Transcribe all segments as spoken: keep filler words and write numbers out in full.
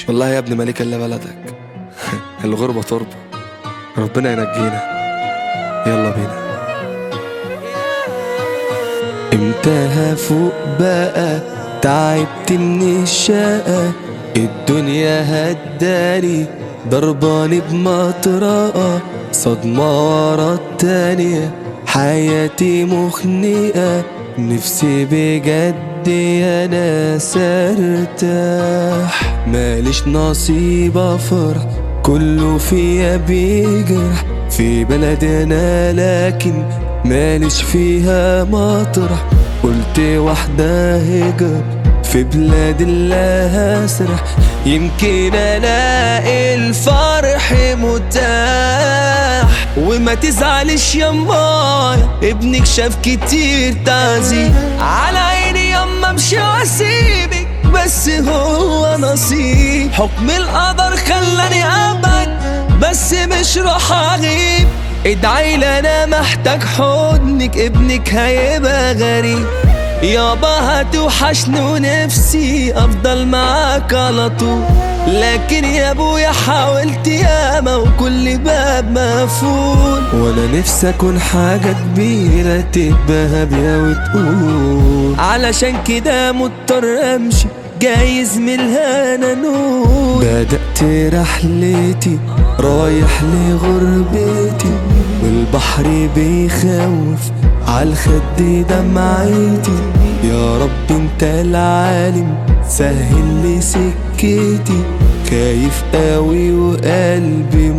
والله يا ابني مالك الا بلدك. الغربة تربة، ربنا ينجينا. يلا بينا. امتى هفوق بقى؟ تعبت من الشقة، الدنيا هداني ضرباني بمطرقة، صدمة ورا التانية، حياتي مخنقة، نفسي بجد يا ناس ارتاح، ماليش نصيب افرح، كله فيا بيجرح، في بلدنا لكن ماليش فيها مطرح، قلت واحدة هجر في بلاد الله هسرح، يمكن الاقي الفرح متاح. وما تزعلش يمايا، ابنك شاف كتير تعذيب، على عيني يما مش واسيبك، بس هو نصيب، حكم القدر خلاني ابعد، بس مش راح اغيب، ادعيلي انا محتاج حضنك، ابنك هيبقى غريب، يابا هتوحشني ونفسي افضل معاك على طول، لكن يا ابويا حاولت ياما وكل باب مقفول، وانا نفسي اكون حاجة كبيرة تبقى بيها وتقول، علشان كده مضطر امشي جايز من الهنا نور، بدأت رحلتي رايح لغربتي، والبحر بيخوف عالخد دمعتي، يا رب انت العالم سهل لي سكتي، خايف قوي وقلبي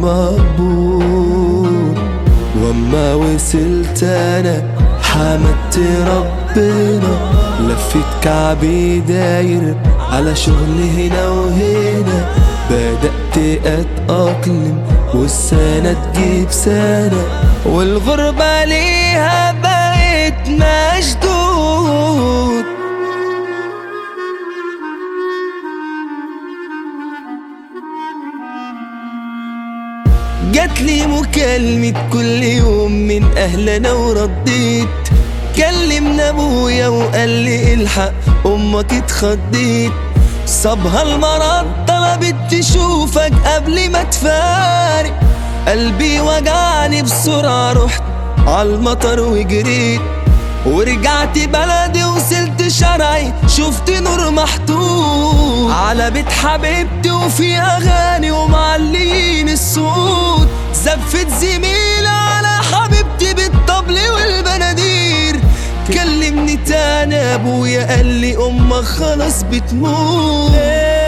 مقبول، واما وصلت انا حمدت ربنا، لفيت كعبي داير على شغل هنا وهنا، بدأت اتأقلم والسنة تجيب سنة، والغربة ليها بقت مشدود. جاتلي مكالمة كل يوم من اهلنا ورديت، كلمنا ابويا وقال لي الحق امك اتخضيت، صابها المرض طلبت تشوفك قبل ما تفارق، قلبي وجعني بسرعة رحت عالمطر وجريت، ورجعت بلدي وصلت شرعي شفت نور محطوط على بيت حبيبتي، وفي اغاني ومعلين الصوت، زفت زميلة على حبيبتي بالطبل والبنادير، كلمني تاني ابويا قال لي امك خلاص بتموت.